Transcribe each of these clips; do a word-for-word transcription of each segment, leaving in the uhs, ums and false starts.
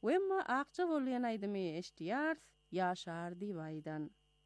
Emma aqça bolýan aýdymy eşdiýär, ýaşar diýbaýdan.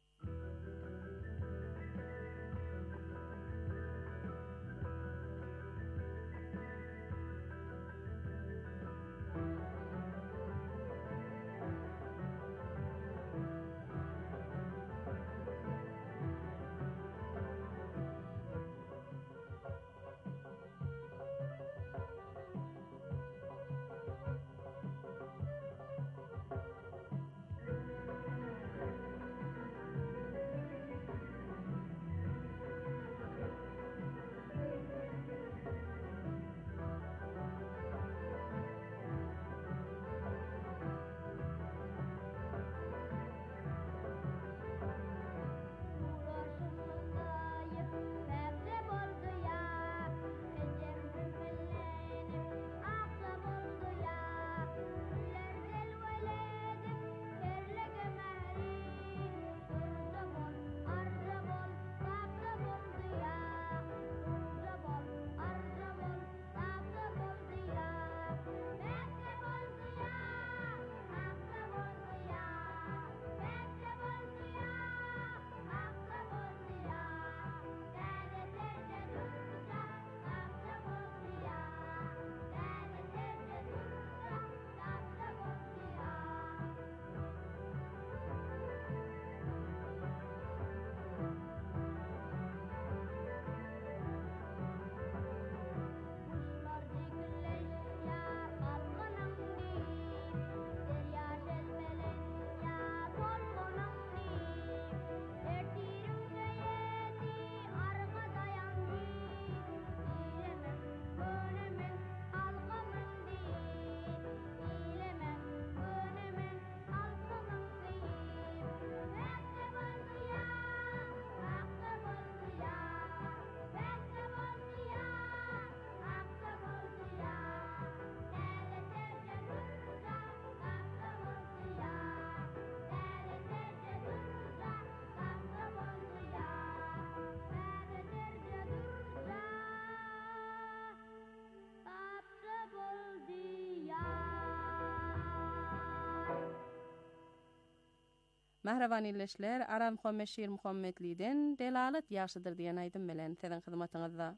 Mahravan illeşler, Aram Homeşir Muhammedli'den delalet yaşıdır diyen aydın bilen sizin hizmetinizde.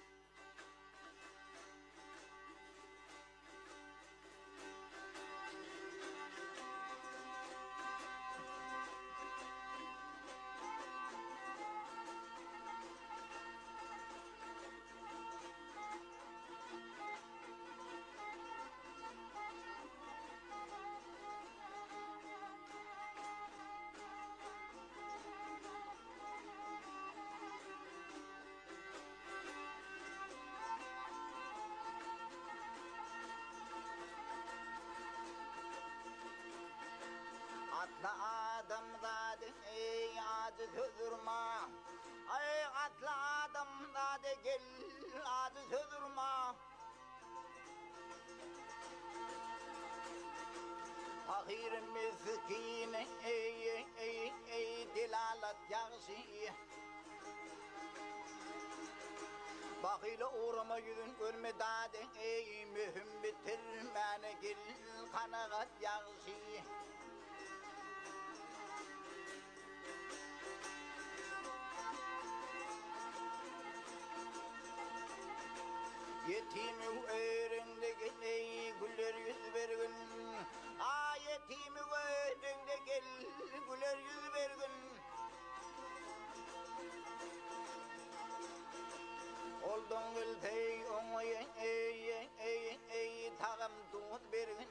Atla adam zade ey adı sözürma, ay atla adam zade gel adı sözürma. Fakir miskin ey ey ey dilalat yağsı. Bakıyla uğrama yüzün görme dade ey mühüm bitirmene gel kanagat yağsı. Yetimi öğrende gel güller yüz vergin. Aa yetimi öğrende gel güller yüz vergin. Oldun gel tey oğay ey ey ey ey tağım tut vergin.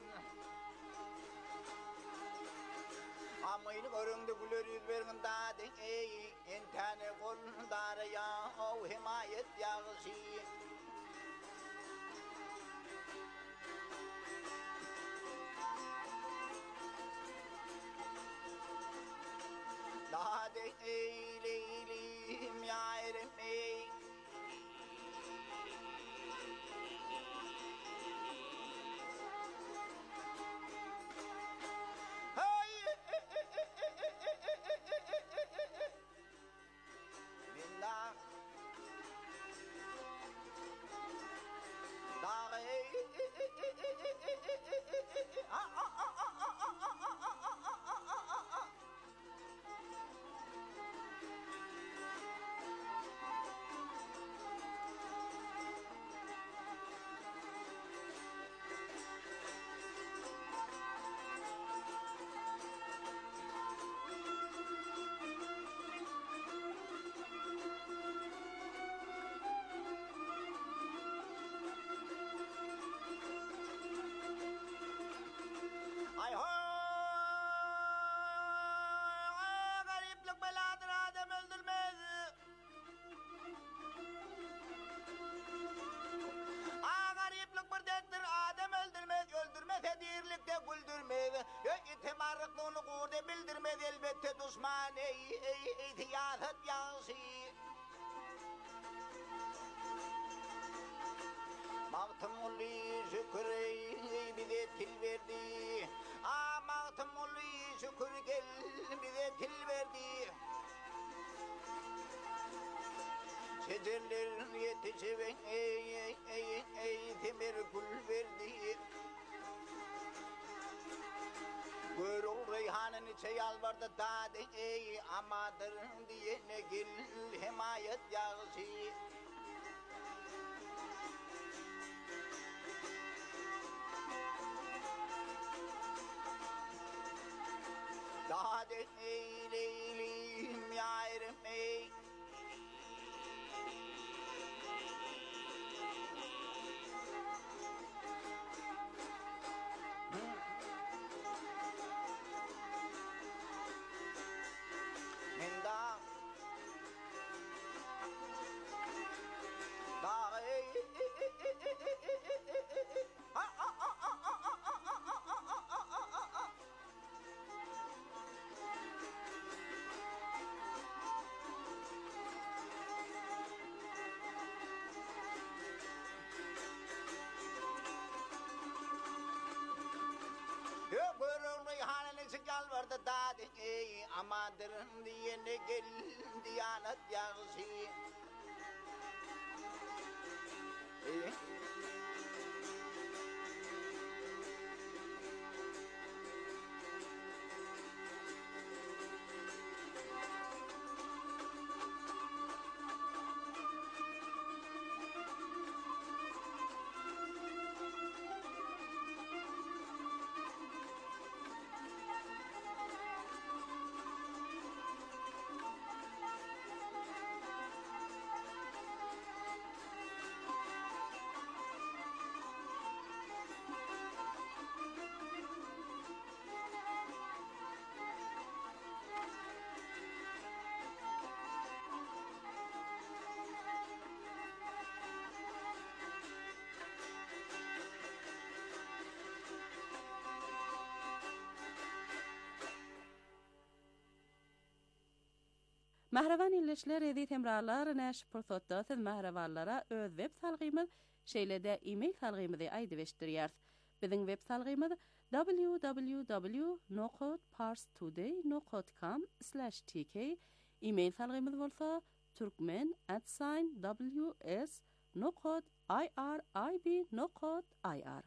Amayını göründü güller yüz vergin dade ey intane kol dara ya o himayet yağısı. Dade ey leylim yârim ey. Billah Dağ ey ah ah ah olur de bildirmedi elbette düşman ey ey ihtiyat yası. Mağtumulli şükür ey bize til verdi. Ah mağtumulli şükür gel bize til verdi. Şecerlerin yetişiven ey ey ey ey temir gül verdi. Gürül reyhanın içe yalvardı dadı ey amadır diyene gel himayet yağısı. Dadı ey leylim yârim ey. Yalvardı dadı ey amadırın diyene gel diyanet yağısı. Ey Mahravan illeşler edi temrarlar näş pursatda siz mahravanlara öz web salgymyz şeýlede e-mail salgymyzy aýdybeşdirýär. Biziň web salgymyz w w w nokta parstoday nokta com slash t k. E-mail salgymyz bolsa turkmen at w s nokta i r i b nokta i r.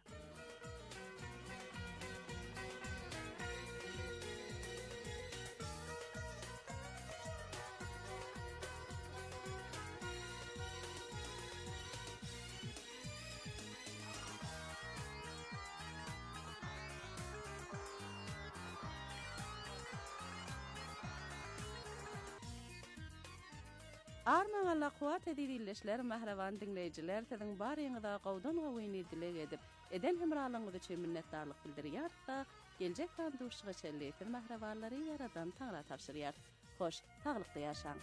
Arman Allah kuwat edilişler mahravan dinleyijiler siziň baryňyza gowdan gowyny dilek edip eden hemralygyňyzy üçin minnetdarlyk bildirýär da geljek banduşygy çelleýän mahrawanlary yaradan taňra tapşyrýar. Hoş, taglykda ýaşaň.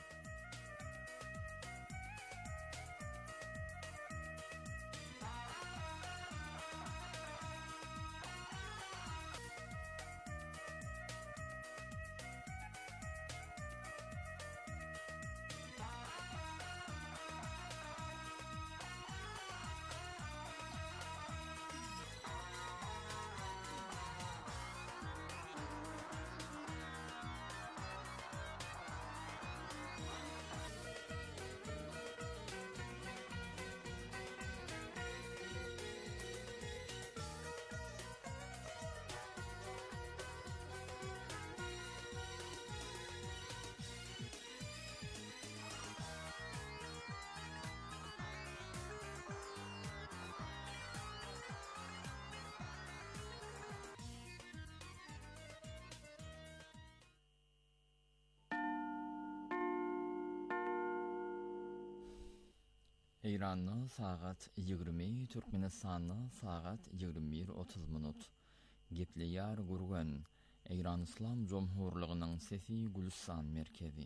İranlı saat ýygrimi, Türkmenistanlı saat ýygrimi bir otuz minut. Gepliyar gurgan, İran İslam Jomhurlygynyň sesi Gülistan merkezi.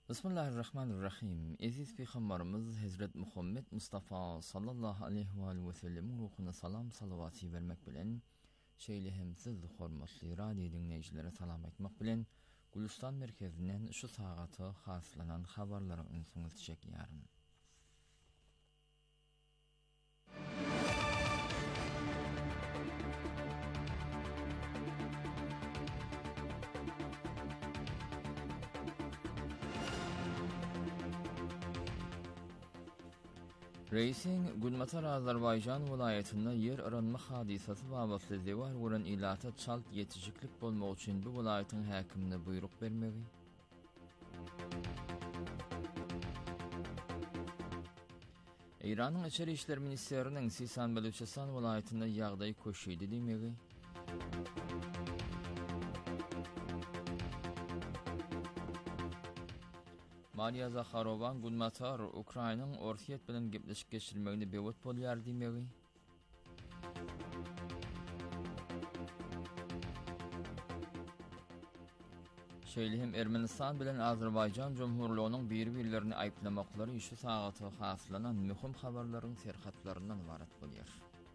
Bismillahirrahmanirrahim. Aziz Peygamberimiz Hazret Muhammed Mustafa sallallahu aleyhi ve sellem ruhuna salam salavatı vermek bilen şeýle hem siz hormatly radio dinleýijilere salam aýtmak bilen Gülistan merkezinden şu sagaty haslanan habarlary ünsüňiz çekýärem. Reisin Gülmatar Azerbaycan vilayetinde yer aranma hadisası babaslı zevar vuran ilata çalt yetişiklik bolmak üçin bu vilayetin hakimine buyruk bermegi. İran'ın İçeri İşler Ministerinin Sisan Beluçistan vilayetinde ýagdaý köşüýdi demegi. Maria Zakharovan Gülmatar Ukrainanyň Orsiýet bilen gepleşip geçirmegini bewet bolýar demegi. Şeýle hem Ermenistan bilen Azerbaycan Jomhurlygynyň bir-birlerini aýplamaklary şu sagaty haslanan möhüm habarlaryň serhatlaryndan ibaret bolýar.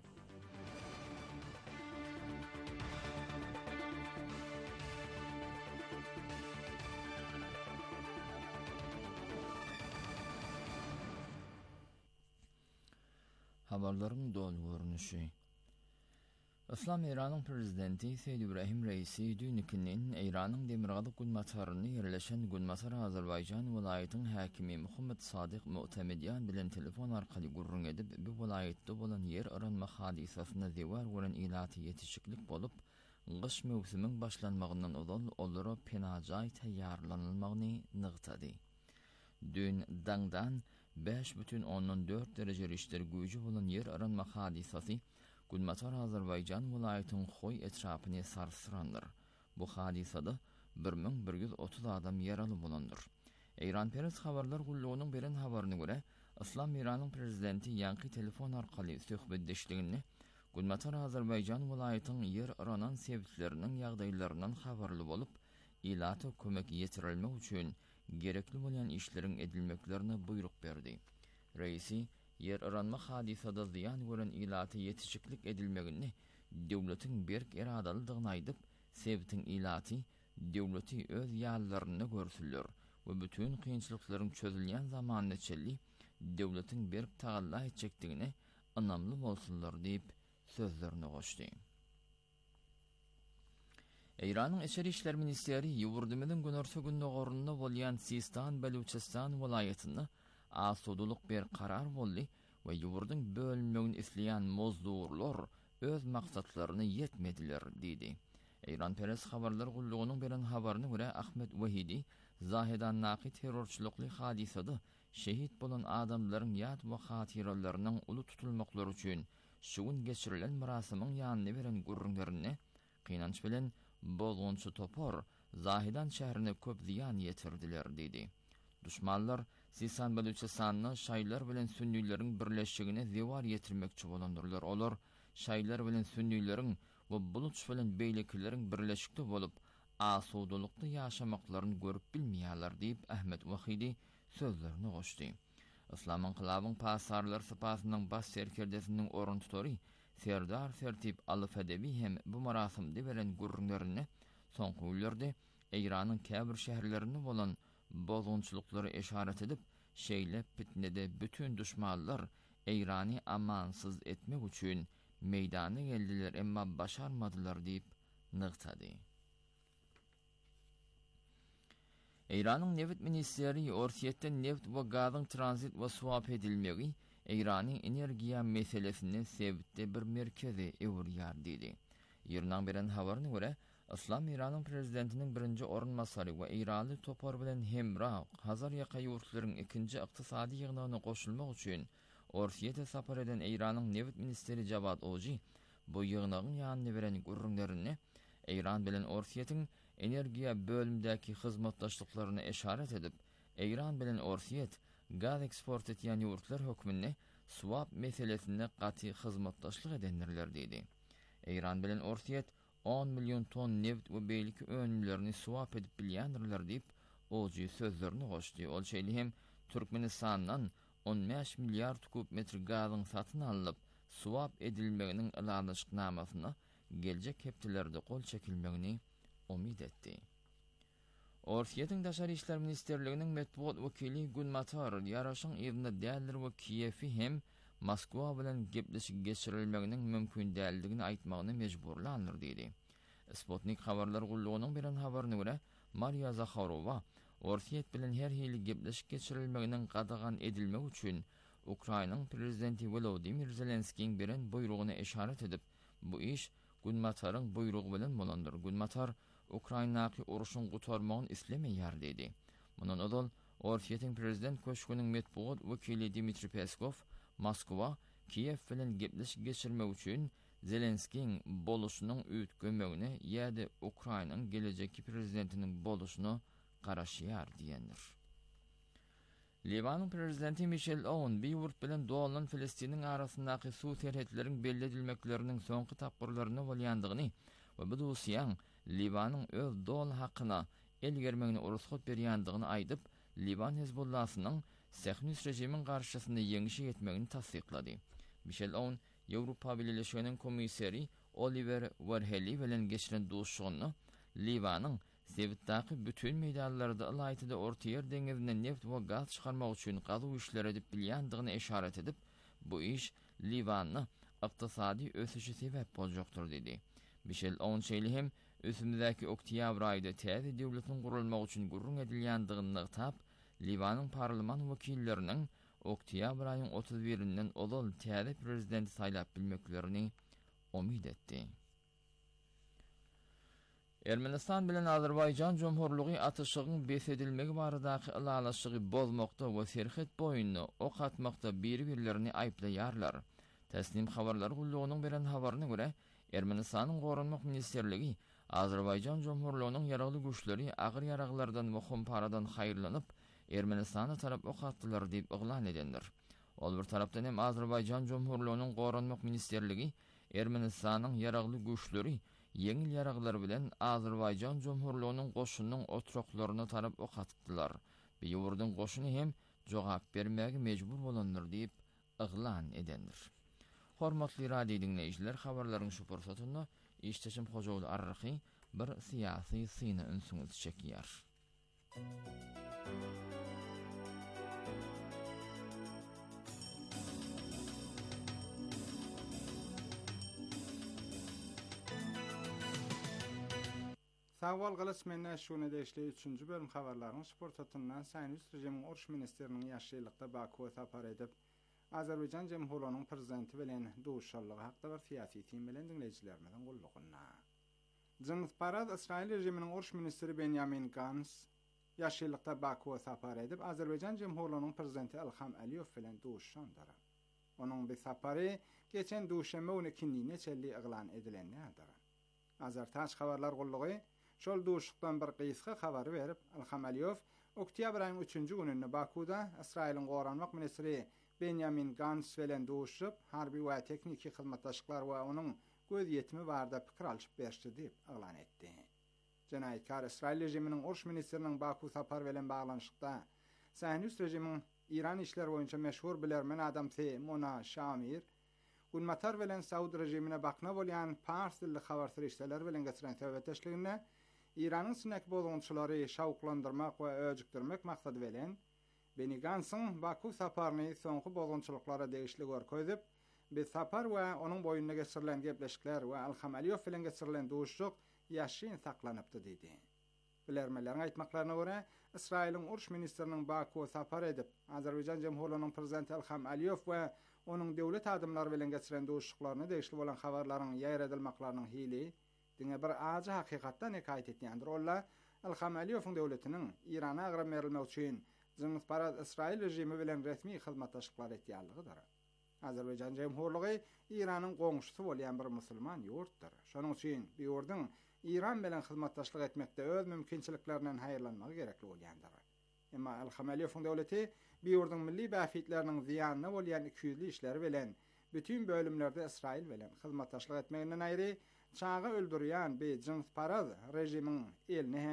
Habarlaryň dolu görnüşi. Islam Iranyň prezidenti Seýid Ibrahim Reisi dünükinin Iranyň demirgalyk Gülmataryny ýerleşen Gülmatar Azerbaycan vilayetynyň häkimi Muhammed Sadyk Mu'tamedyan bilen telefon arkaly gurrun edip bu vilayetde bolan yer aranma hadisasyna zewar gören ilaty yetişiklik bolup, gyş mewsimiň başlanmagyndan ozal olara penajay taýýarlanylmagyny nygtady. Dün dangdan beş бүтүн ондон dört derece richter güýji bolan yer aranma hadisasy Gülmatar Azerbaycan vilayetynyň Xoy etrapyny sarsırandyr. Bu hadisada bir ming bir ýüz otuz adam ýaraly bolandyr. Eýran Peres habarlar gullugynyň beren habaryna görä, Islam Iranyň prezidenti ýanky telefon arkaly söhbetdeşligini Gülmatar Azerbaycan vilayetynyň yer aranan sebäpleriniň ýagdaýlaryndan habarly bolup, ilata kömek ýetirilmek üçin gerekli bolan işlerin edilmeklerine buyruk berdi. Reisi, yer aranma hadisada ziyan gören ilata yetişiklik edilmegini döwletiň berk eradalydygyny aýdyp, sebätiň ilaty döwleti öz ýallaryny görsünler we bütün kynçylyklaryň çözülýän zamanyny çelli döwletiň berk tagalla etjekdigine anamly bolsunlar diýip sözlerini goşdy. Eýranyň Içeri İşler Ministeri ýurdumynyň günerse günde gorunda bolýan Sistan Beluçistan vilayetyny asuduluk bir karar boldy we ýurdun bölünmegini isleýän mozdurlar öz maksatlaryny ýetmediler diýdi. Eýran Peres habarlar gullugynyň beren habaryna görä Ahmet Wahidi Zahidan Naqi terrorçylykly hadisada şehit bolan adamlaryň ýad we hatyralarynyň uly tutulmaklary üçin şugun geçirilen mirasynyň ýanyna beren gurrunlaryny kynanç bilen Bolğunçy topor Zahidan şäherine köp ziyan ýetirdiler diýdi. Düşmanlar Sisan Beluçistanyny şaýlar bilen sünnileriň birleşigine zewar ýetirmekçi bolandyrlar. Olar şaýlar bilen sünnileriň we buluç bilen beýlekileriň birleşikde bolup asudulukda ýaşamaklaryny görüp bilmeýärler diýip Ahmet Wahidi sözlerini goşdy. Islam inqilabyň pasarlar sypasynyň baş serkerdesiniň orun tutary Serdar Sertip Alyfedevi hem bu marasimde beren gurrunlaryny soňky ýyllarda Eýranyň käbir şäherlerini bolan bozgunçylyklary eşaret edip, şeýle fitnede bütün düşmanlar Eýrany amansyz etmek üçin meýdana geldiler emma başarmadylar diýip nygtady. Eýranyň Neft ministeri Orsiýetden neft we gazyň transit we swap edilmegi Eýranyň energiýa meselesini sebäpde bir merkezi ewrýar diýdi. Ýerden beren habaryna görä, Islam Iranyň prezidentiniň birinji orunmasary we Eýranly topar bilen hemra Hazar ýaka ýurtlaryň ikinji ykdysady ýygnagyna goşulmak üçin Orsiýete sapar eden Eýranyň Neft ministeri Javad Oji bu ýygnagyň ýanyna beren gurrunlaryny Eýran bilen Orsiýetiň energiýa bölümdäki hyzmatdaşlyklaryny eşaret edip, Eýran bilen Orsiýet gaz eksport etýän ýurtlar hökmünde swap meselesinde gaty hyzmatdaşlyk edenler diýdi. Eýran bilen Orsiýet on milyon ton neft we beýlik önümlerini swap edip bilýändirler diýip oji sözlerini goşdy. Ol şeýle hem Türkmenistandan on beş milyar kub metr gazyň satyn alyp suwap edilmeginiň ilanlaşyknamasyna geljek hepdelerde gol çekilmegini umid etdi. Orsiýetiň Daşary işler ministerliginiň medeniýet wekili Gunmatar ýaraşyň ýerinde däldir we Kiýewi hem Moskwa bilen gepleşik geçirilmeginiň mümkin däldigini aýtmagyny mejburlandyr diýdi. Sputnik habarlar gullugynyň bilen habaryna görä Maria Zakharova Orsiýet bilen her hili gepleşik geçirilmeginiň gadagan edilmek üçin Ukrainanyň prezidenti Volodymyr Zelenskiň beren buyrugyna eşaret edip bu iş Gunmataryň buyrugy bilen bolandyr. Gunmatar Ukrainaky uruşyň gutarmagyny islemeýär diýdi. Mundan odal Orsiýetiň prezident köşküniň medeniýet wekili Dmitri Peskov Moskwa Kiýew bilen gepleşik geçirmek üçin Zelenskiň boluşynyň üýtgemegini ýa-da Ukrainanyň gelejekki prezidentiniň boluşyny garaşýar diýendir. Libanyň prezidenti Michel Aoun Beýrut bilen dolanan Filistiniň arasyndaky suw terhetleriň belli edilmekleriniň soňky tapgyrlaryny bolýandygyny we bu dosiýaň Libanyň öz dol hakyna el germegine urusgat berýändigini aýdyp, Liban Hezbollahynyň Sehnus rejimiň garşysynda ýeňişi etmegini tasdiklady. Michel Aoun Ýewropa Birleşiginiň komissari Oliver Warheli bilen geçiren duşugyny Libanyň Sewitdaky bütün meýdanlarda ýaýtyda Orta Ýer deňizinden neft we gaz çykarmak üçin gazy işler edip bilýändigini eşaret edip, bu iş Libanyň ykdysady ösüşi sebäp boljakdyr dedi. Michel Aoun şeýle hem ösümdäki oktyabr aýynda täze döwletiň gurulmagy üçin gurrun edilýändigini tap, Libanyň parlament wekilleriniň oktyabr aýynyň otuz birinden olal täze prezident saýlap bilmeklerini umid etdi. Ermenistan bilen Azerbaýjan Jomhurlugy atışygyň besedilmegi baradaky ilalaşygy bozmakda we serhet boýunny ok atmakda bir-birlerini aýplaýarlar. Teslim habarlar gullugynyň beren habaryna görä, Ermenistanyň Gorunmak ministerligi Azerbaýjan Jomhurlugynyň ýaragly güýçleri agyr ýaraglardan we humparadan haýyrlanyp Ermenistana tarap ok atdylar diýip iglan edendir. Ol bir tarapdan hem Azerbaýjan Jomhurlugynyň Gorunmak ministerligi Ermenistanyň ýaragly güýçleri ýeňil ýaraglar bilen Azerbaýjan Jomhurlugynyň goşunynyň otraklaryna tarap ok atdylar. Beýurdyň goşuny hem jogap bermäge mejbur bolandyr diýip iglan edendir. Hormatly radio dinleýijiler, habarlaryň şu pursatyny işteşim Hojaly Arrahy bir syýasy syny ünsüňiz çekýär. Sawal galas menne şunu deşli üçüncü bölüm habarlaryny sportatyndan Saýnus rejimiň Orş ministeriniň ýaşylykda Bakuwa tapar edip Azerbaýjan Jemhuriyetining prezidenti bilen duşallygy hakda bir syýasy team bilen dinleýijilerimiň gullugyna. Cengiz Parad Israil rejimining Orş ministri Benjamin Gantz ýaşylykda Bakuwa tapar edip Azerbaýjan Jemhuriyetining prezidenti Ilham Aliýew bilen duşandyr. Onuň bu sapary geçen duşeme on ikinji çelli iglan edilendir. Azertaş habarlar gullugy şol duşukdan bir gysga habary berip Ilham Aliýew oktyabr aýynyň üçüncü gününde Bakuda Israiliň Gorunmak ministri Benjamin Gantz bilen duşup harby we tekniki hyzmatdaşlyklar we onuň göz ýetimi barada pikir alşyp berişdi diýip iglan etdi. Jenaýatkar Israil rejimining Orş ministeriniň Baku sapar bilen baglanyşykda Saýnus rejimiň İran işler boýunça meşhur bilermen adamty Mona Shamir Gunmatar bilen Saud rejimine bakna bolýan Pars dilli habarsyryşlar bilen geçiren täwetdeşligine İranyň synak bozgunçylary şawklandyrmak we öjükdirmek maksady bilen Benny Gantz'ın Baku saparyny soňky bozgunçylyklara degişli görkezip, bu sapar we onuň boýunna geçirilen gepleşikler we Ilham Aliýew bilen geçirilen duşuk ýaşyn saklanypdy diýdi. Bilermeleriň aýtmaklaryna görä, Israiliň Orş ministeriniň Bakuwa sapar edip, Azerbaýjan Jemhuriyetining prezidenti Ilham Aliýew we onuň döwlet adamlary bilen geçiren duşuklaryny degişli bolan habarlaryň ýaýra edilmeklarynyň hili diňe bir aja hakykatdan hekaýet etýändir. Ola Ilham Aliýewiň döwletiniň Irana agyr berilmek üçin Cengiz Parad Israil rejimi bilen resmi hyzmatdaşlyklar etýänligidir. Azerbaýjan Jemhurlugy Iranyň goňşusy bolýan bir musulman ýurtdyr. Şonuň üçin bu ýurdyň İran bilen hyzmatdaşlyk etmekde öz mümkinçiliklerinden haýyrlanmagy gerekli bolýandyr. Emma Ilham Aliýewiň döwleti bu ýurdyň milli bäfitleriniň ziýanyna bolýan iki yüzli işleri bilen bütün bölümlerde Israil bilen hyzmatdaşlyk etmeginden aýry çağa öldürýän bu Cengiz Parad rejimiň elini hem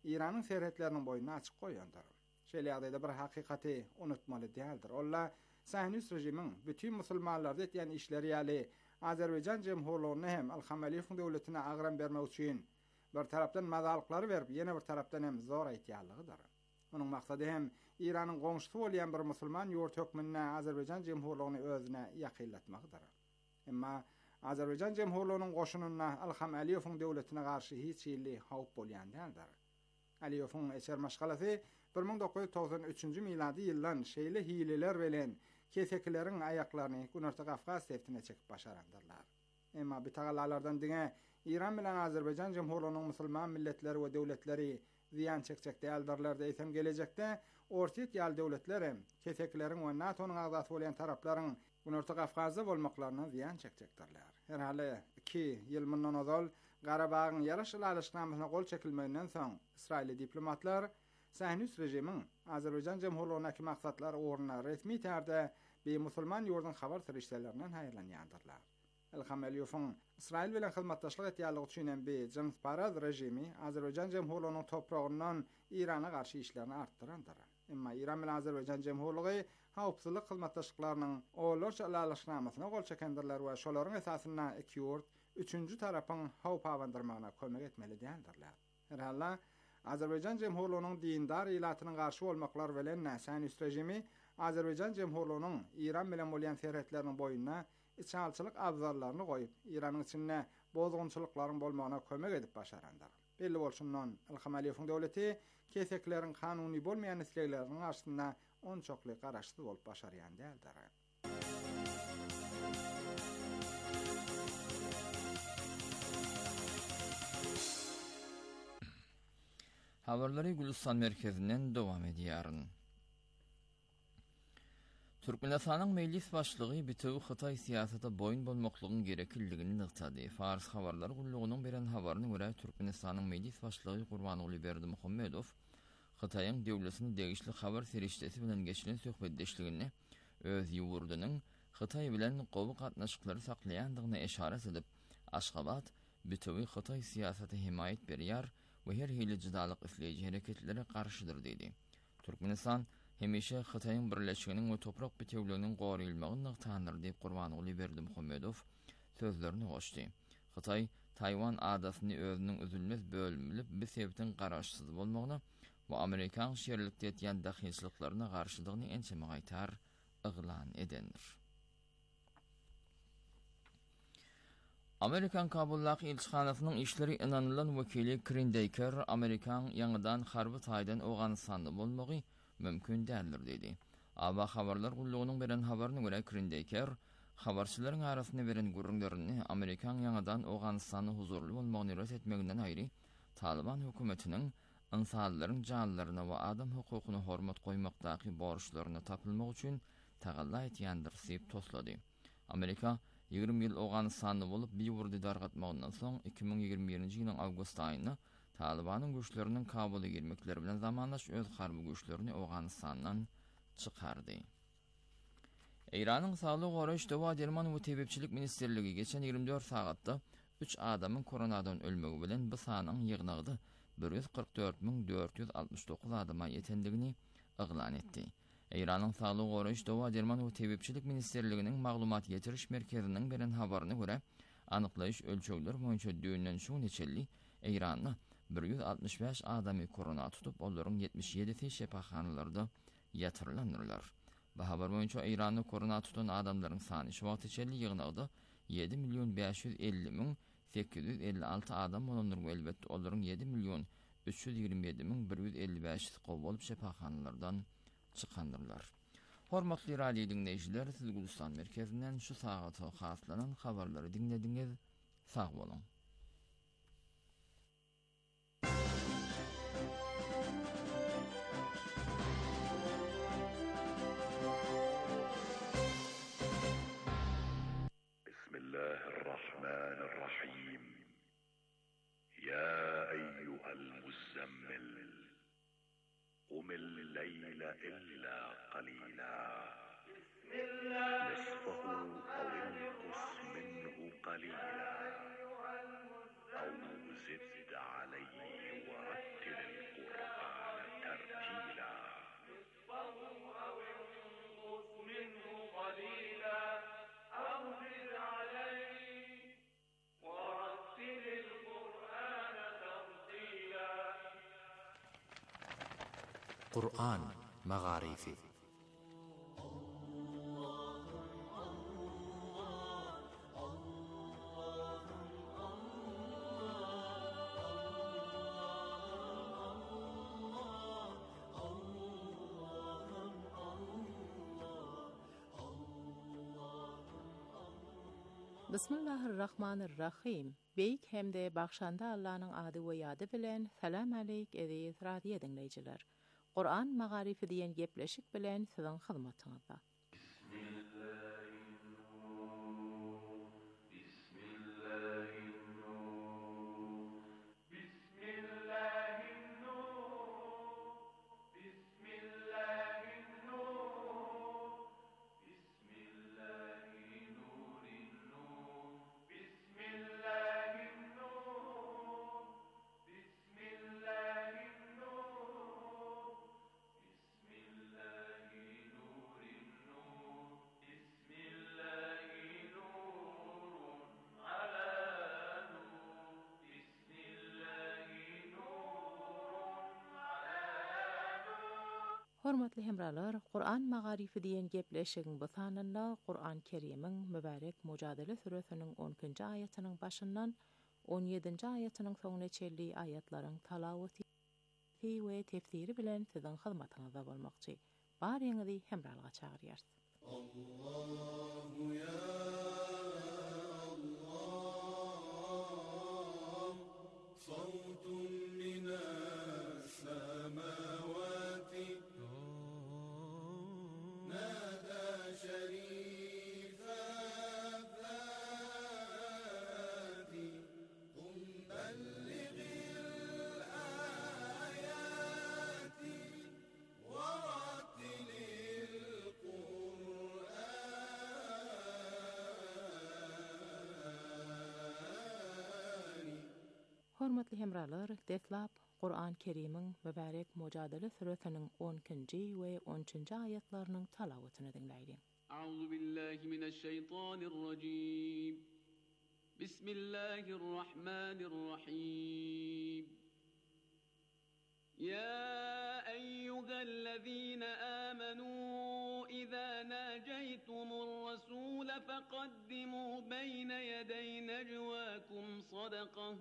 İranın serhetlerinin boyunu açık koyandır. Şeýle ýagdaýda bir hakykati unutmaly däldir. Olla Sahnüs rejimiň bütün musulmanlarda etýän işleri ýaly Azerbaýjan jemhurlugyna hem Ilham Aliýewiň döwletine agram bermek üçin bir tarapdan mazalyklar berip, ýene bir tarapdan hem zor aýtýanlygydyr. Onuň maksady hem İranyň goňşusy bolýan bir musulman ýurt hökmüne Azerbaýjan jemhurlugyny özüne ýakynlatmakdyr. Emma Azerbaýjan jemhurlugynyň goşunyna Ilham Aliýewiň döwletine garşy hiç ýyly hawp bolýan däldir. Aliýewiň eser maşgalasy bir ming dokuz ýüz togson üçinji miladi ýyldan şeýle hileler bilen kesekleriň aýaklaryny Günörtü Gafgas septine çekip başarandyrlar. Emma bitagalardan diňe İran bilen Azerbaýjan jemhurlugynyň musulman milletleri we döwletleri ziyan çekjek däldirler diýsem gelejekde orta ýal döwletleri kesekleriň we NATO'nyň agzasy bolan taraplaryň Günörtü Gafgazda bolmaklaryna ziyan çekjekdirler. Her hali iki ýyl mundan ozal Garabagyň ýaraşyl alışganyna gol çekilmegenden soň İsrail diplomatlar Sahnüs rejimiň Azerbaýjan jemhurlugynyň maksatlary oruna resmi täze bir musulman ýurdun habar serişdelerinden haýrlanýandyrlar. Ilham Aliýewiň İsrail bilen hyzmatdaşlyk etýänligi üçin hem bir James Paraz rejimi Azerbaýjan jemhurlugynyň topragyndan Irana garşy işlerini artdyrandyr. Emma İran bilen Azerbaýjan jemhurlugy hawpsuzlyk hyzmatdaşlyklarynyň olarça alışganyna gol çekendirler we şolaryň esasyna iki ýurt üçünji tarapyň hawp awandyrmagyna kömek etmeli däldirler. Herhalla Azerbaýjan jemhurlugynyň dindar ilatynyň garşy bolmaklar bilen Sahnüs rejimi Azerbaýjan jemhurlugynyň İran bilen bolýan serhetleriniň boyuna içalçylyk abzarlaryny goýup, İranyň içinde bozgunçylyklaryň bolmagyna kömek edip başarandyr. Belli bolşundan Ilham Aliýewiň döwleti kesekleriň kanuny bolmaýan islegleriniň arasynda on çokly garaşdy bolup başarýan däldir. Habarlary Gülistan merkezinden dowam edýär. Türkmenistanyň mejlis başlygy bitew Hytaý siýasaty boýun bolmaklygyň gerekildigini nykdady. Fars habarlary gullugynyň beren habaryna görä Türkmenistanyň mejlis başlygy Gurbanuly Berdimuhammedow Hytaýyň döwletini degişli habar serişdesi bilen geçilen söhbetdeşligini öz ýurdunyň Hytaý bilen gowy gatnaşyklary saklaýandygyna eşaret edip, Aşgabat bitew Hytaý siýasaty himayet berýär we her hili jidalyk isleýiji hereketlere garşydyr dedi. Türkmenistan hemişe Hytaýyň birleşiginiň we toprak bitewliginiň goýulmagyny tanır diýip Gurbanuly Berdimuhammedow sözlerini goşdy. Hytaý Taýwan adasyny özüniň üzülmez bölümli bir sebepden garaşsyz bolmagyny we Amerikan şerlikde etýän dahilçiliklaryna garşydygyny ençeme gaýtar yglan edendir. Amerikan Kabuldaki elçixanasynyň işleri inanılan wekili Krindaker Amerikan ýangydan harby taýdan Awganystanda bolmagy mümkin däldir dedi. Aba habarlar gullugynyň beren habaryna görä Krindaker habarçylaryň arasynda beren gurrunlaryny Amerikan ýangydan Awganystany huzurly bolmagyny ret etmeginden aýry Taliban hökümetiniň insanlaryň janlaryna we adam hukukyna hormat goýmakdaky borçlaryna tapylmak üçin tagalla etýändir diýip toslady. Amerika ýygrimi ýyl Awganystanda bolup bir wurdy dargatmagyndan soň iki ming ýygrimi birinji ýylyň awgust aýynda Talibanyň güýçleriniň Kabuly girmekleri bilen zamanlaş öz harby güýçlerini Awganystandan çykardy. Iranyň Saglyk goraýyş we Derman we Tebepçilik ministerligi geçen ýygrimi dört sagatda üç adamyň koronadan ölmegi bilen bu sanyň ýygnagydy bir yüz kırk dört bin dört yüz altmış dokuz adama ýetendigini yglan etdi. Iranyň Saglyk goraýyş we Derman we Tebepçilik ministerliginiň maglumat ýetiriş merkeziniň beren habaryna görä, anyklaýyş ölçegler boýunça düýünden şu neçeli Iranyň bir yüz altmış beş adamy korona tutup, olaryň yetmiş ýedisi şepaxanalarda ýatyrylandylar. Bu habar boýunça Iranyň korona tutan adamlaryň sany şu wagt içeli ýygnagdy yedi milyon beş yüz elli min sekiz yüz elli altı adam bolandyr. Elbetde olaryň yedi milyon üç yüz ýygrimi ýedi min bir yüz elli beş gowy bolup şepaxanalardan çykandyrlar. Hormatly radio dinleýijiler, siz Gülistan merkezinden şu sagata haslanan habarlary dinlediňiz. Sag bolun. Bismillahirrahmanirrahim. Ya eyyuhel muzammil قم الليل إلا قليلا نصفه أو انقص منه قليلا أو زد عليه ورتل القرآن Kur'an Magharifi. Bismillahirrahmanirrahim. Beyik hem de bakşanda Allah'ın adı ve yadı bilen salam aleyk ediz radiyo dinleyiciler. Kur'an Magharifi diyen gepleşik bilen sizin hizmetinizde. Hormatly hemralar, Kur'an Magharifi diyen gepleşigin bu sanında Kur'an Kerim'in mübarek Mücadele Suresinin on ikinci ayetynyň başyndan on ýedinji ayetynyň soňuna çelli ayetlaryň talawaty we tefsiri bilen sizin hyzmatyňyzda bolmakçy. Baryňyzy hemralyga çagyrýar. Allahu ya Allah, sawtun minas samawati nada şerifa zati qum ballighil ayati wa rattilil Qur'ani. Hormatly hemralar, deslap Kur'an Kerim'in mübarek Mücadele Suresinin on ikinji we on üçinji ayetlarynyň talawatyny dinleýin. Euzu billahi mineşşeytanirracim. Bismillahirrahmanirrahim. Ya eyyuhellezîne âmenû izâ nâceytumur rasûle feqaddimû beyne yedey necvâkum sadakah.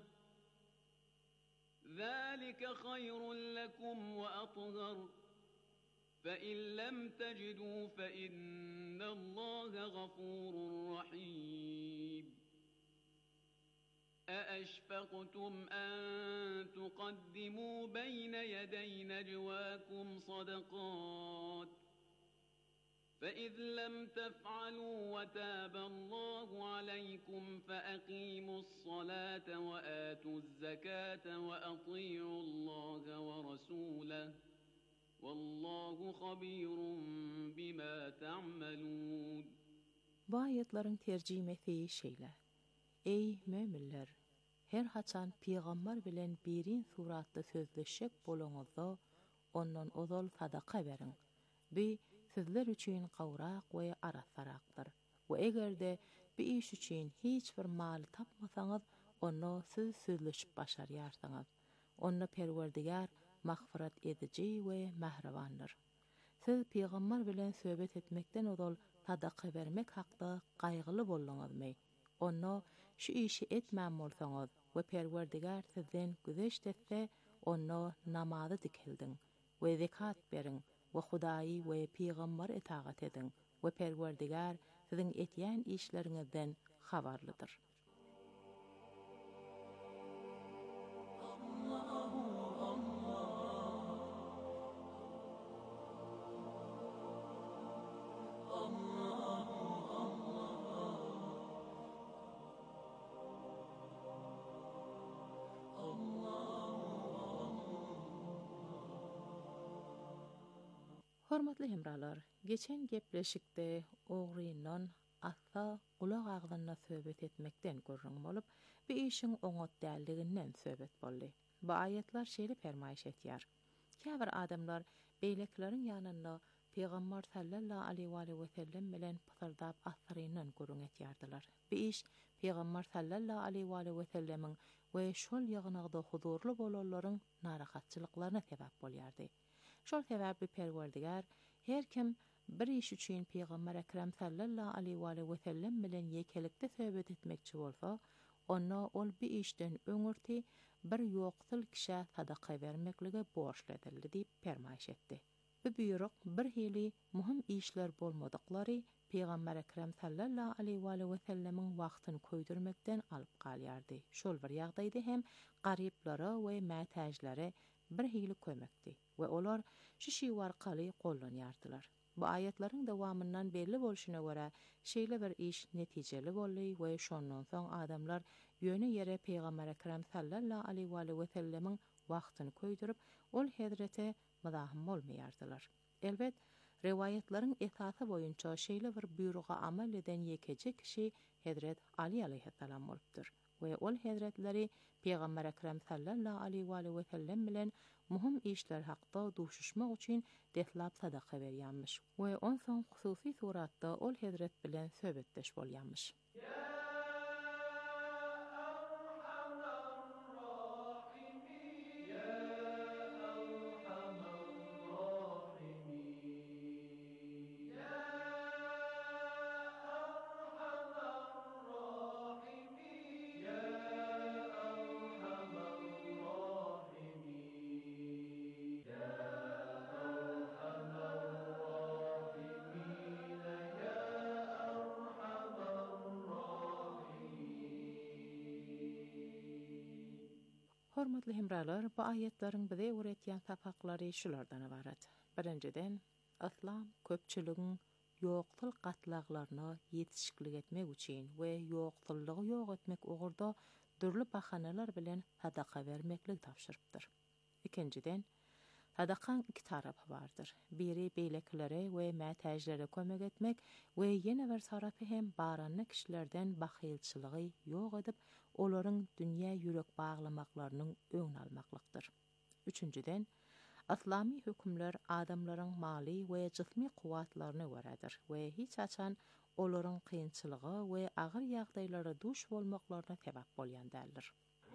ذلك خير لكم وأطهر فإن لم تجدوا فإن الله غفور رحيم أأشفقتم أن تقدموا بين يدي نجواكم صدقات فإذ لم تفعلوا وتاب الله عليكم فأقيموا الصلاة وآتوا الزكاة وأطيعوا الله ورسوله والله خبير بما تعملون. Bu ayetlerin tercümesi şeýle. Ey müminler, her haçan peýgamber bilen birin suratda sözleşek bolaňyzda ondan ozal sadaka berin. Bi sizler üçin gawrak we arasarakdyr. We egerde bir iş üçin hiç bir mal tapmasaňyz, onu siz sözleşip başarýarsyňyz. Onu Perwerdigar magfirat edici we mehribandyr. Siz peýgamber bilen söhbet etmekden ozal sadaka bermek hakda gaýgyly bolmaňyzmy? Onu şu işi etmän bolsaňyz we Perwerdigar sizden güzeş detse, onu namazy dikildiň we zekat beriň. Ve Hudaýy we peýgamber itaat edin we Perwerdigar siziň etýän işleriňizden habarlydyr. Hormatly hemralar, geçen gepleşikde ogrynyň asla gulak agdyna söhbet etmekden görüň bolup, bir işiň oňat däldiginden söhbet boldy. Bu ayetler şeýle fermaýş etýär. Käbir adamlar beýlekleriň ýanynda Peýgamber sallallahu aleyhi we sellem bilen pysyrdap asarynyň görüň etýärdiler. Bir iş Peýgamber sallallahu aleyhi we sellemiň we şol ýagynagda huzurly bolanlaryň narahatçylyklaryna sebäp bolýardy. Şol sebäpli Perwerdigar her kim bir iş üçin Peýgamber Ekrem sallallahu aleyhi we sellem bilen ýekelikde söhbet etmekçi bolsa, onda ol bir işden öňürti bir ýoksul kişä sadaka bermeklige borçlydyldy diýip permaýş etdi. Bu buyruk bir hili muhim işler bolmadyklary Peýgamber Ekrem sallallahu aleyhi we sellemiň wagtyny köýdürmekden alyp galýardy. Şol bir ýagdaýda hem garyplara we mätäjlere bir hili kömekdi we olar şu şi arkaly gollanýardylar. Bu ayetlerin dowamyndan belli bolşuna görä şeýle bir iş netijeli boldy we şondan soň adamlar ýöne ýere Peýgamber Ekrem sallallahu aleyhi we sellemiň wagtyny köýdürip ol hedrete mydahym bolmaýardylar. Elbet rewayetlaryň esasy boýunça şeýle bir buyruga amal eden ýekeci kişi Hedret Ali aleyhissalam bolupdyr we ol hedretleri Peýgamber Ekrem sallallahu aleyhi we sellem bilen muhim işler hakda duşuşmak üçin dehlap sadaka berýänmiş we on soň hususy suratda ol hedret bilen söhbetdeş bolýanmış. Hormatly hemralar, bu ayetlerin bize öğretýän sapaklary şulardan ibaret. Birinciden, İslam köpçüligiň ýoksul gatlaglaryna ýetişiklik etmek üçin we ýoksullygy ýok etmek ugurda dürli bahanalar bilen sadaka bermeklik tapşyrypdyr. Ikinciden, sadakaň iki tarapy bardyr. Biri beýleklere we mätäjlere kömek etmek we ýene bir tarapy hem baranly kişilerden bahylçylygy ýok edip olaryň dünýä ýürek baglamaklarının öňüni almaklykdyr. Üçünciden, islami hükümler adamlaryň mali we jismi kuwatlaryny göredir we hiç açan olaryň kynçylygy we agyr ýagdaýlara duş bolmaklaryna sebäp bolýan däldir.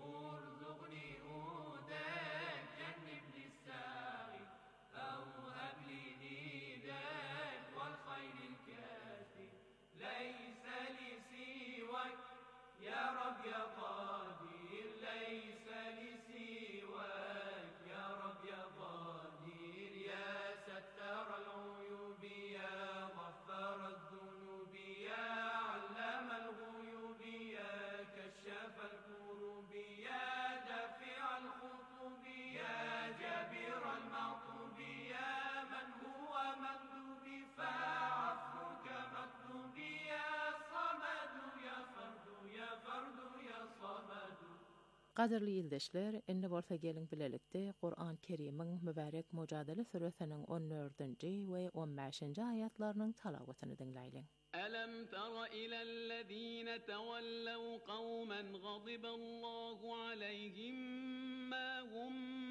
Gaderli ýoldaşlar, indi bolsa gelin bilelikde Qur'an-ı Kerim'iň mübarek Mücadele suresiniň on dördünji we on beşinji ayatlarynyň talawatyny dinleýin. ألم تر إلى الذين تولوا قوما غضب الله عليهم ما هم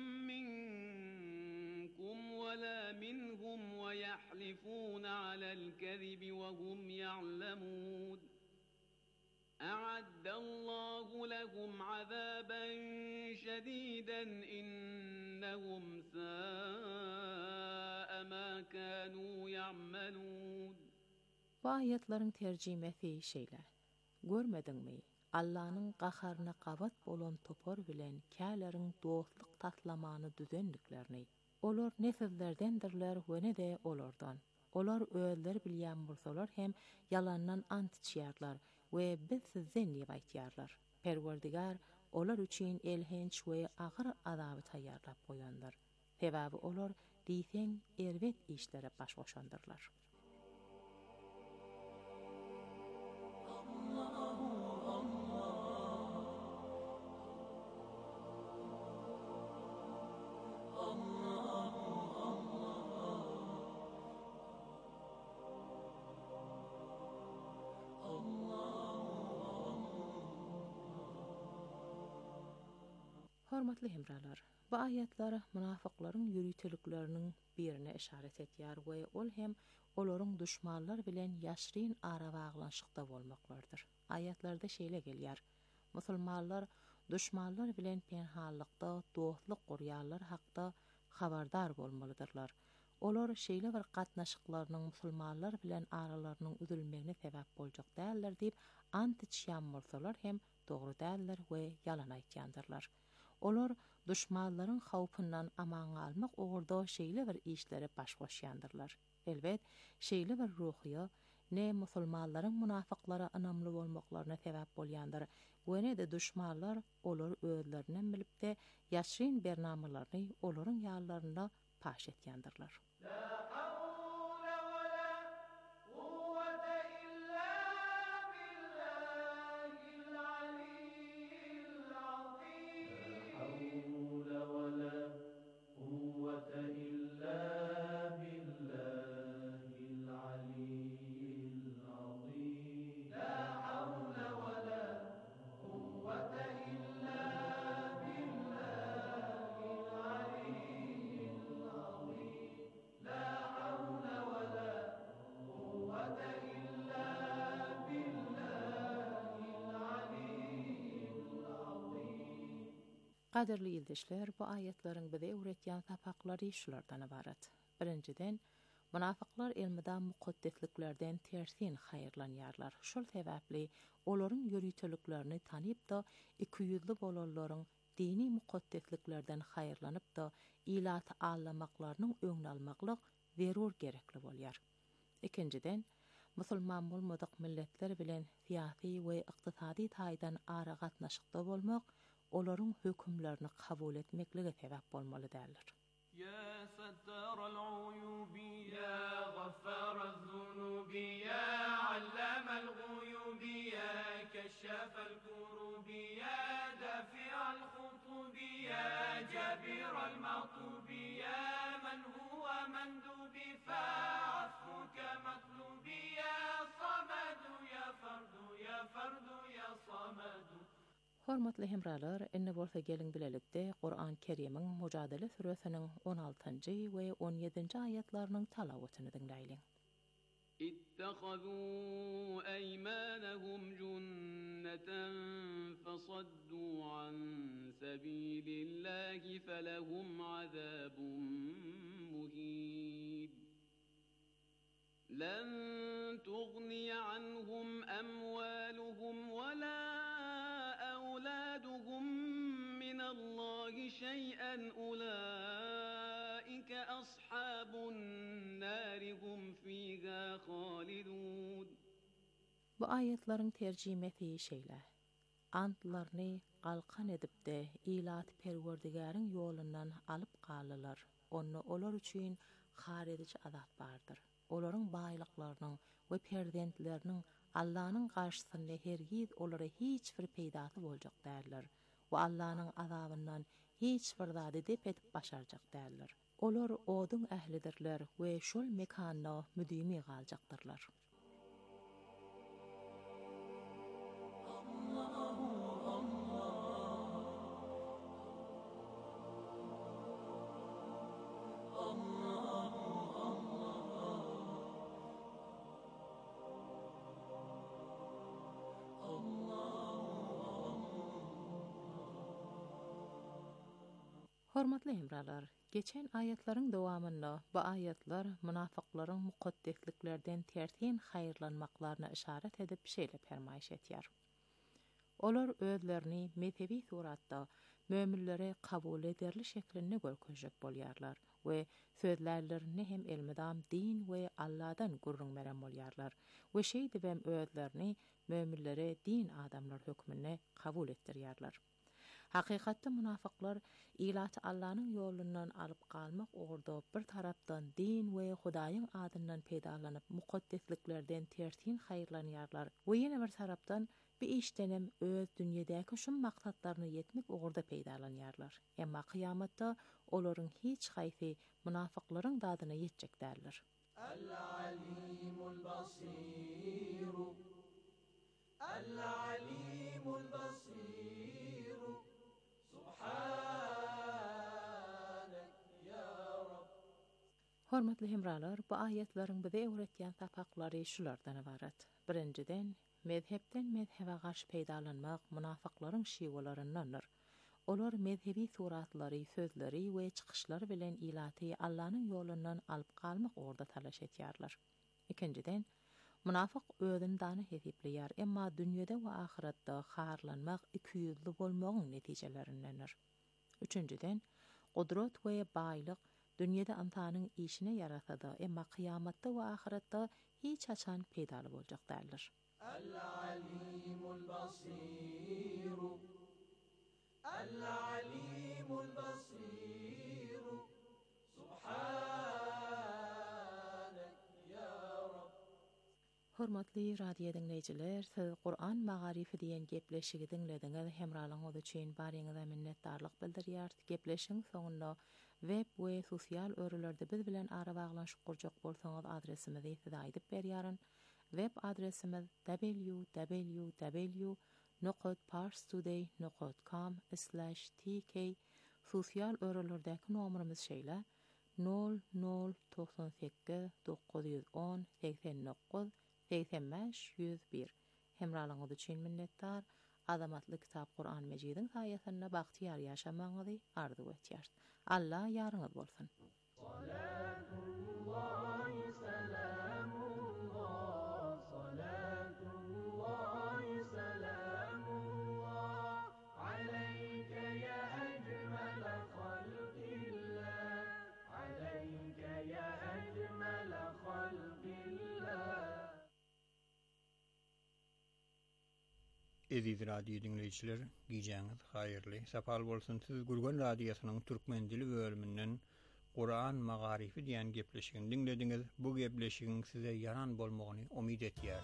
منكم ولا منهم ويحلفون على الكذب وهم يعلمون أعد الله لهم عذابا شديدا إنهم ساء ما كانوا يعملون. Bu ayetlerin tercimesi şeýle. Görmedinmi? Allah'ın qaharına qabat bolan topor bilen käleriň dostluk taslamany düzenliklerini. Olar nesizlerdendirler we ne de olardan. Olar öýler bilýän bolsalar hem yalandan ant içýärler we biz sizden diýip aýtýarlar. Perwerdigar olar üçin elhenç we agyr azaby taýýarlap goýandyr. Sebäbi olar diýsen erwet işlere baş goşandyrlar. Hormatly hemralar, bu ayetler münafıklaryň ýürütelikleriniň birine işaret etýär we ol hem olaryň düşmanlar bilen ýaşryn ara baglanşykda bolmaklardyr. Ayetlerde şeýle gelýär: Musulmanlar düşmanlar bilen penhanlykda dostluk gurýarlar hakda habardar bolmalydyrlar. Olar şeýle bir gatnaşyklarynyň musulmanlar bilen aralarynyň üzülmegine sebäp boljak däldir diýip ant içýän bolsalar hem dogry däldir we ýalan aýtýandyrlar. Olar düşmanlaryň hawpyndan aman almak ogurda şeýle bir işlere baş goşýandyrlar. Elbet, şeýle bir ruhya ne musulmanlaryň munafyklara anamly bolmaklaryna sebäp bolýandyr. We ne de düşmanlar olar özlerinden bilipde ýaşryn bernamalaryny olaryň ýallaryna paş etýändyrlar. Qadirli ýyldaşlar, bu aýatlaryň bize öwretýän sapaklary şulardan ibaret. Birinciden, munafyklar elmida mukaddesliklerden tersin haýyrlanýarlar. Şol sebäpli olaryň ýörüýteliklerini tanyp da iki ýüzli bolanlaryň dini mukaddesliklerden haýyrlanyp da ilaty allamaklarynyň öňüni almaklyk zerur gerekli bolýar. Ikinciden, musulman bolmadyk milletler bilen syýasy we ykdysady taýdan ara gatnaşykda bolmak olaryň hökümlerini kabul etmekligi sebäp bolmaly däldir. Ya sattarul uyubi ya ghaffaruz zunubi ya allamal ghuyubi ya kashafal kurubi ya dafi'al khutubi ya jabiral matubi ya man huwa mandubi fa'afuka matlubi ya samadu ya fardu ya fardu ya samadu. Hormatly hemralar, enne bolsa gelin bilelikde Qur'an-ı Kerim'in Mücadele Suresinin on altıncı we on ýedinji aýatlarynyň talawatyny dinleýin. اتخذوا أيمانهم جنة فصدوا عن سبيل الله فلهم عذاب مهين لن تغني عنهم أموالهم ولا أولادهم من الله شيئا أولئك أصحاب النار هم فيها خالدون. Bu aýatlaryň terjimesi şeýle. Antlaryny galkan edip de ilat perwerdigäriň ýolundan alyp galylar. Onu olar üçin haredici azap bardyr. Olaryň baýlyklarynyň we perzentleriniň Allah'nın karşısında hergiz olara hiç bir peydası boljak däldir. O Allah'nın azabından hiç bir zady dep edip başarjak däldir. Olar oduň ählidirler we şol mekanda müdimi galjaktyrlar. Hormatly hemralar, geçen ayetlerin dowamında bu ayetler münafıkların mukaddesliklerden tersin haýyrlanmaklaryna işaret edip şeýle permaýş etýär. Olar özlerini mezhebi suratda möminlere kabul ederli şeklinde görkezjek bolýarlar we sözlerlerini hem elmidam din we Allah'dan gurrun meren bolýarlar we şeýle hem özlerini möminlere din adamlar hökmüne kabul etdirýärler. Hakykatda munafyklar ilaty Allah'nyň ýolundan alyp galmak ogurda bir tarapdan din we Hudaýyň adyndan peýdalanyp mukaddesliklerden tersin haýyrlanýarlar. We ýene bir tarapdan bir işdenem öz dünýedäki şu maksatlaryny ýetmek ogurda peýdalanýarlar. Emma kıyamatda olaryň hiç haýsy munafyklaryň dadyna ýetjek däldir. Al-alimul basir Al-alimul basir Subhanak ya Rab. Hormatly hemralar, bu aýatlaryň bize öwretýän sapaklary şulardan ibaret. Birinciden, mezhepden mezhebe garşy peýdalanmak munafyklaryň şiwalarynyňdyr. Olar mezhebi suratlary, sözleri we çykyşlary bilen ilaty Allah'ın ýolundan alyp galmak orda talaş etýärler. Ikinciden, munafyk özüni dany hesipleýär, emma dünýede we ahiretde harlanmak iki ýüzli bolmagyň netijelerindendir. Üçünciden, gudrat we baýlyk dünýede insanyň işine yarasa-da, emma kıyamatda we ahiretde hiç haçan peýdaly boljak däldir. Al-alimul basir Al-alimul basir Subhanak ya Rab. Hormatly radio dinleyijiler, siz Qur'an magarifi diýen gepleşigi dinlediňiz. Hemralaňyz üçin baryňyza minnetdarlyk bildirýär. Gepleşiň soňunda web we sosial örelerde biz bilen ara baglanşyp gurjak bolsaňyz adresimizi size aýdyp berýäryn. Web adresimiz w w w nokta parstoday nokta com slash t k. Sosial örelerdäki nomerimiz şeýle nol nol doksan sekiz dokuz yüz on seksen dokuz seksen beş yüz bir. Hemralaňyz üçin minnetdar. Azamatly kitap Qur'an Mejidiň saýasynda bagtyar ýaşamaňyzy arzu etýär. Allah ýarňyz bolsun. Salatullahi salamullah Salatullahi salamullah Aleyke ya ecmel halqillah Aleyke ya ecmel halqillah. Eziz radio dinleyijiler, giýjäňiz haýyrly, sapal bolsun. Siz Gurgan radiosynyň türkmen dili bölümünden Qur'an magarifi diýen gepleşigini dinlediňiz. Bu gepleşigiň size yaran bolmagyny umyt etýär.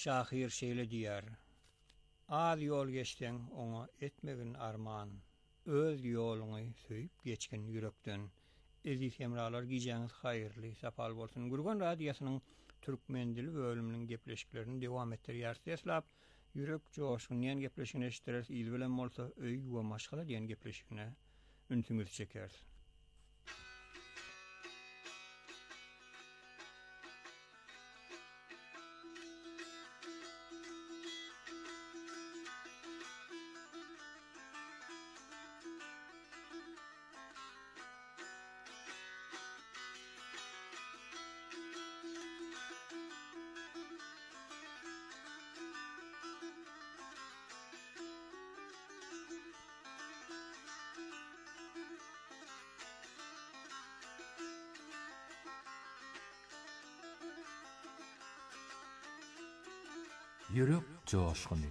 şahir şeýle diýär. Az ýol geçden oňa etmegin arman, öz ýoluňy söýüp geçken ýürekden. Eziz hemralar, gijaňyz haýyrly, sapal bolsun. Gurgan radiýasynyň türkmen dili bölüminiň gepleşiklerini dowam etdirýär. Eslap, ýürek joşgunýan gepleşigini eşitdirýär. Ýyl bilen bolsa öý we maşgala diýen gepleşigine ünsüňiz çeker. Yürek coşkunu.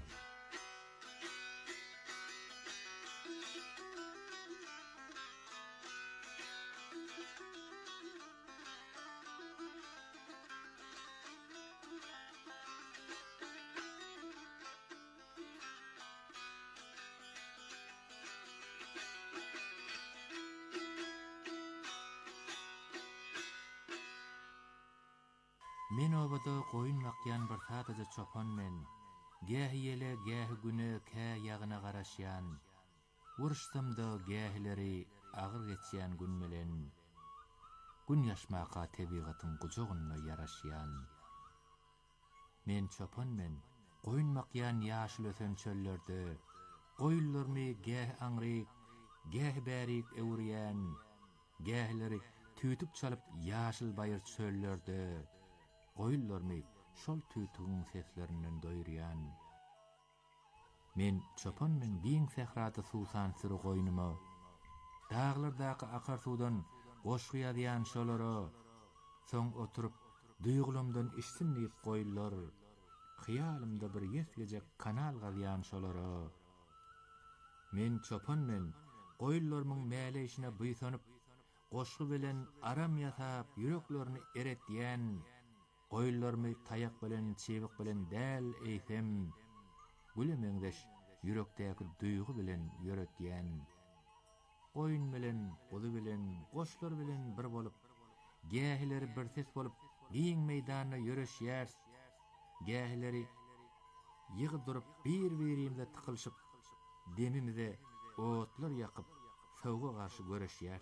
Men obada koyun makyan bir sadaja çopan men. Gäh ýele gäh güne kä ýagyna garaşýan. Urşdymda gähleri agyr geçýän gün bilen. Gün ýaşmaqa tebigatyň gujugyna ýaraşýan. Men çopan men, koyun makyan ýaşyl ösen çöllerde. Goýullarmy gäh aňryk, gäh bärik ewrýän. Gähleri tüýtük çalyp ýaşyl baýır çöllerde. Goýullarmy şol tüýtügiň seslerinden doýurýan. Men çopan men biň sehrada suwsan syry goýnumy, daglardaky akar suwdan goşgy ýadýan şolara, soň oturup duýgulamdan işsinleyip goýullar, hyýalymda bir ýesgejek kanal gazýan şolara. Men çopan men goýullarymyň mäleşine buýsanyp, goşgy bilen aram ýasap ýüreklerini eretýän, goýullarmy taýak bilen, çebik bilen däl eýsem, gülemengdeş ýürekdäki duýgu bilen ýöretýän. Goýun bilen, gozy bilen, goşlar bilen bir bolup, gähleri bir ses bolup, giň meýdanyna ýöreşýär. Gähleri ýygyp durup, bir-birimizle tykylşyp, demimize otlar ýakyp, sowga garşy göreşýär.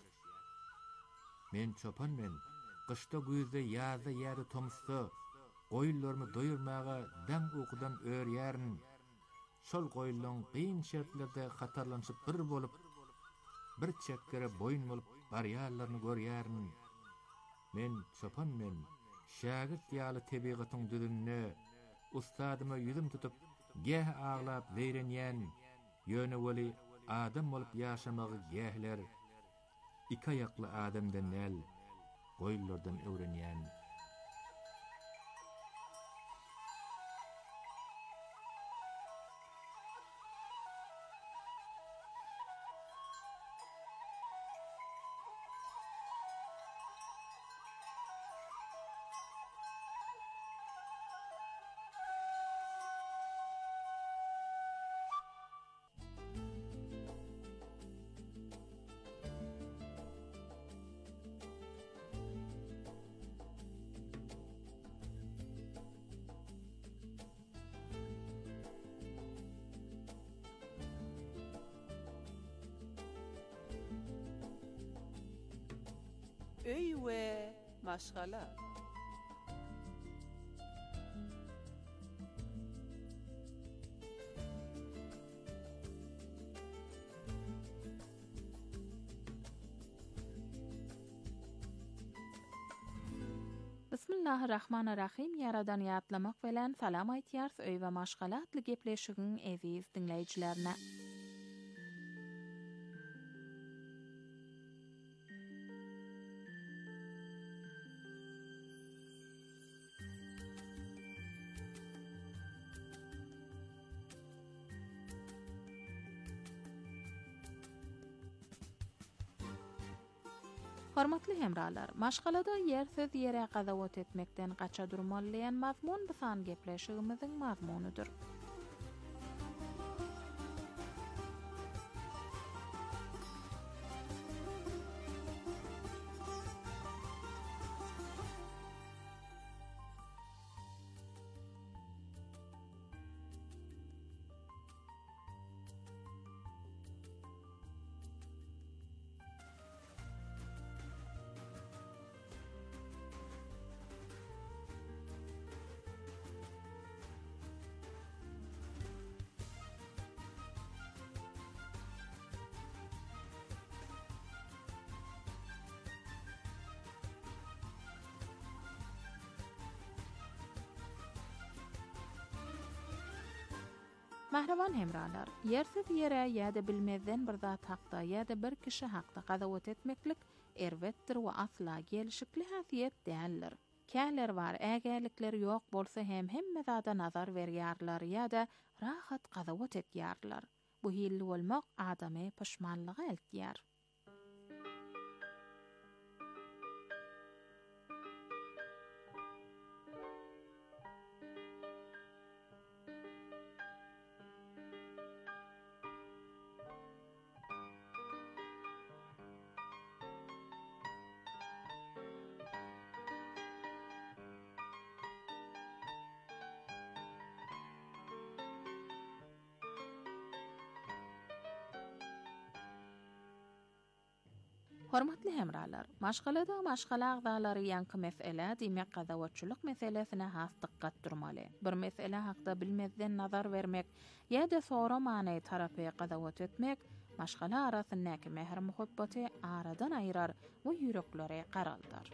Men çopan men, Kışta güzde ýazda ýerde tomsda, goýullarmy doýurmaga daň ukudan örýärin. Şol goýullaryň gyn şertlerde hatarlanşyp bir bolup, bir çekkere boýun bolup barýarlaryny görýärin. Men çopan men, şagirt ýaly tebigatyň düdünne, ustadyma ýüzüm tutup, gäh aglap leýrenýän, ýöne weli adam bolup ýaşamagy gähler, iki ayakly adamdan näl, goýullardan öwrenýän. Öý we maşgala. Bismillahirrahmanirrahim. Yaradan ýatlamak bilen salam aýtýar öý we maşgala adly gepleşigiň eziz dinleýijilerine. Hormatly hemralar, maşgalada yer söz yere qadawat etmekden qaça durmallayan mazmun bisan gepleşigimizin mazmunudur. Mahravan hemralar, yersiz yere ya da bilmezden bir zat haqda ya da bir kişi haqda qadawat etmeklik ervettir ve asla gelişikli hasiyet değerler. Käler var, ägerlikler yok bolsa hem hemme zada nazar verýärler ya da rahat qadawat etýärler. Bu hilli bolmak adamy pişmanlyga eltýär. Hormatly hemralar, maşgalada maşgala agdalary ýanky mesele diýmek qadawatçylyk meselesine has dikkat durmaly. Bir mesele haqda bilmezden nazar vermek ýa-da sonra many tarapy qadawat etmek maşgala arasyndaky mehr muhabbaty aradan aýrar we ýüreklere qaraldar.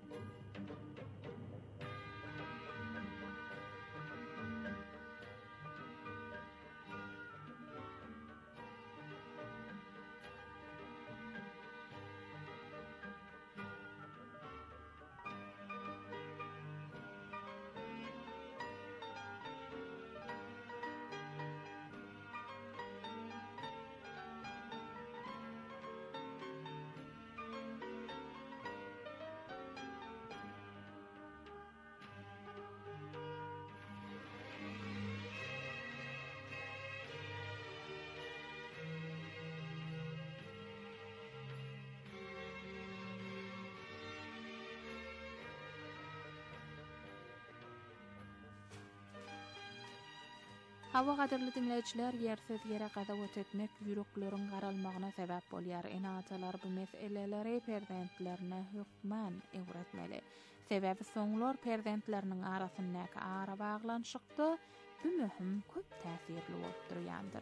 Hawa gaderli dinleyijiler, yersiz yere qadawat etmek ýürekleriň garalmagyna sebäp bolýar. Enatalar bu meseleleri perzentlerine hükmen öwretmeli. Sebäbi soňlar perzentleriniň arasyndaky ara baglanşykda bu möhüm köp täsirli bolup durýandyr.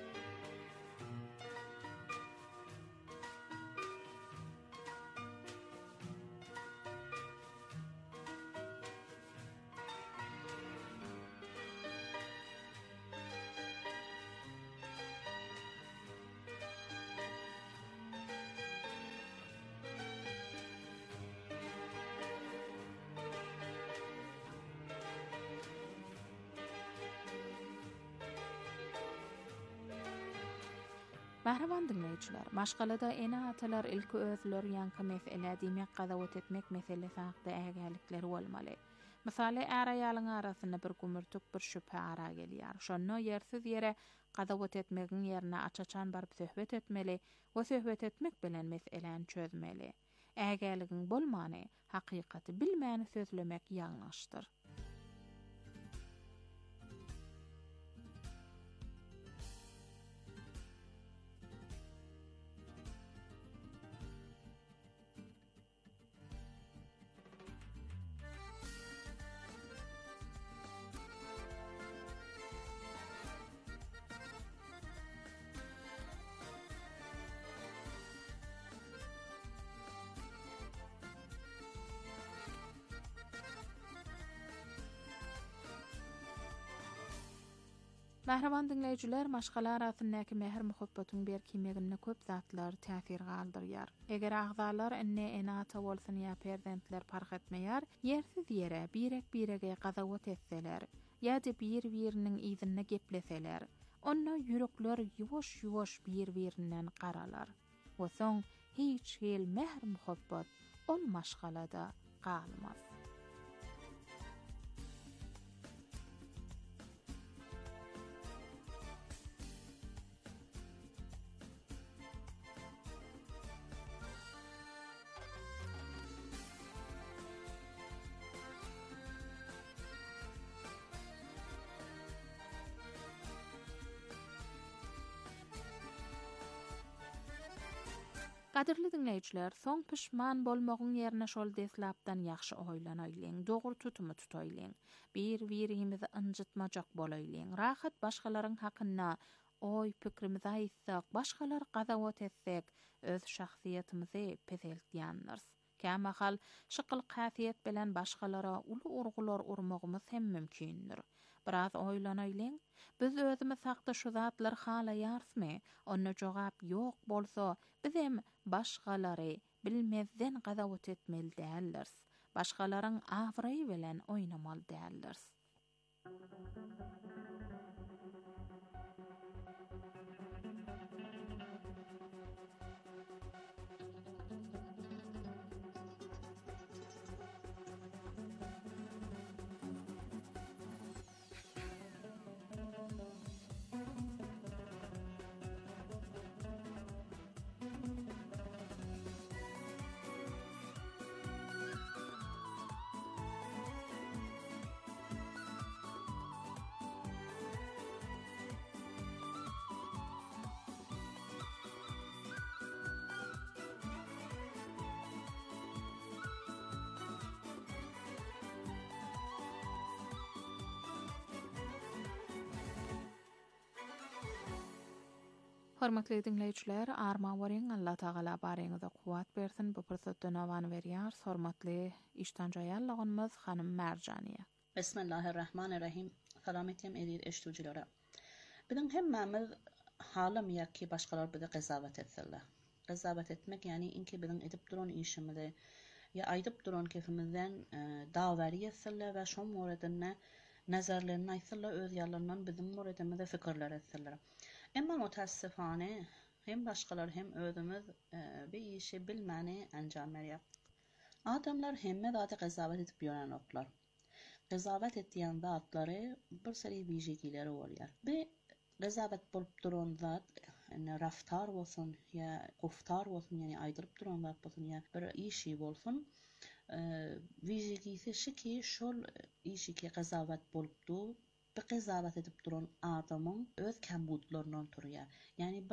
Mahravan dinleyijiler, maşgalada ene atalar ilki özleri ýanky mesele diýmek qadawat etmek meselesi haqda ägerlikleri bolmaly. Misaly, ära ýalyň arasynda bir gümürtük bir şüphe ara gelýär. Şonno yersiz yere qadawat etmegiň ýerine açaçan barıp söhbet etmeli we söhbet etmek bilen meseleni çözmeli. Ägerligiň bolmany, hakykaty bilmäni sözlemek ýalňyşdyr. Mahravan dinleyijiler, maşgala arasyndaky mehr muhabbatyň berkimegine köp zatlar täsir galdyrýar. Eger agdalar enne enata bolsyn ýa perzentler fark etmeýär, yersiz yere birek birege qadawat etseler, ýa-da bir-biriniň ýzyna gepleseler, onda ýürekler ýuwaş-ýuwaş bir-birinden garalar. We soň hiç hel mehr muhabbat ol maşgalada qalmaz. Qadirli dinleyijiler, soň pişman bolmagyň ýerine şol deslapdan ýaxşy oýlanaýlyň, dogry tutumy tutaýlyň, bir-birimizi ynjytmajak bolaýlyň, rahat başgalaryň hakynda oý pikrimizi aýtsak, başgalar gazawat etsek, öz şahsiýetimizi peseltýändir. Käme hal şykyl kafiýet bilen başgalara uly urgular urmagymyz hem mümkindir. Biraz oýlanaýlyň, biz özümiz hakda şu zatlar halaýarsmy? Onda jogap ýok bolsa, biz hem başgalary bilmezden gazawat etmeli däldir. Başgalaryň awraý bilen oýnamaly däldir. Hormatly dinleyijiler, arma boryň Allah Taala bareňize kuwat bersin. Bu pursatda nawan berýär. Hormatly iştanjayallygymyz hanym Merjaniýa. Bismillahirrahmanirrahim. Salam etdim edýär eşitjilere. Biziň hemmemiz halam ýa-ki başgalar bize gazawat etseler. Gazawat etmek ýani inki biziň edip duran işimizi ýa aýdyp duran kefimizden e, dawary etseler we şo moradyna nazarlaryny aýtsalar, öz ýalandan biziň moradymyza fikirler etseler. Emma mutassifane hem başgalar hem özümüz e, bir işi bilmäni anjam berýär. Adamlar hemme zat gazawat edip ýörenoklar. Gazawat etýän zatlary bir seri bijigileri bolýar. Bir gazawat bolup duran zat, yani raftar bolsun ýa guftar bolsun, yani aýdyryp duran zat bolsun ýa bir işi bolsun, e, bijigisi şiki şol işiki gazawat bolupdy. Bir gazawat edip duran adamyň öz kembutlaryndan turýar. Yani